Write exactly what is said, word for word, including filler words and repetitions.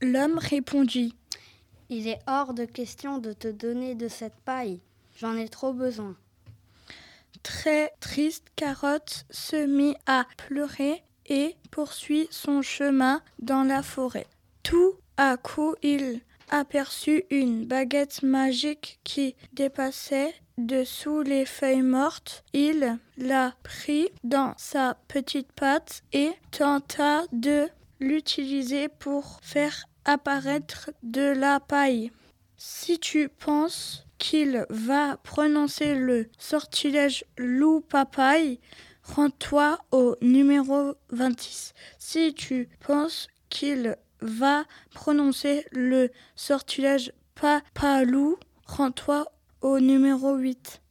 L'homme répondit: Il est hors de question de te donner de cette paille. J'en ai trop besoin. Très triste, Carotte se mit à pleurer et poursuit son chemin dans la forêt. Tout à coup, il aperçut une baguette magique qui dépassait dessous les feuilles mortes. Il la prit dans sa petite patte et tenta de l'utiliser pour faire apparaître de la paille. Si tu penses qu'il va prononcer le sortilège loup-papaye, rends-toi au numéro vingt-six. Si tu penses qu'il va prononcer le sortilège papalou, rends-toi au numéro huit.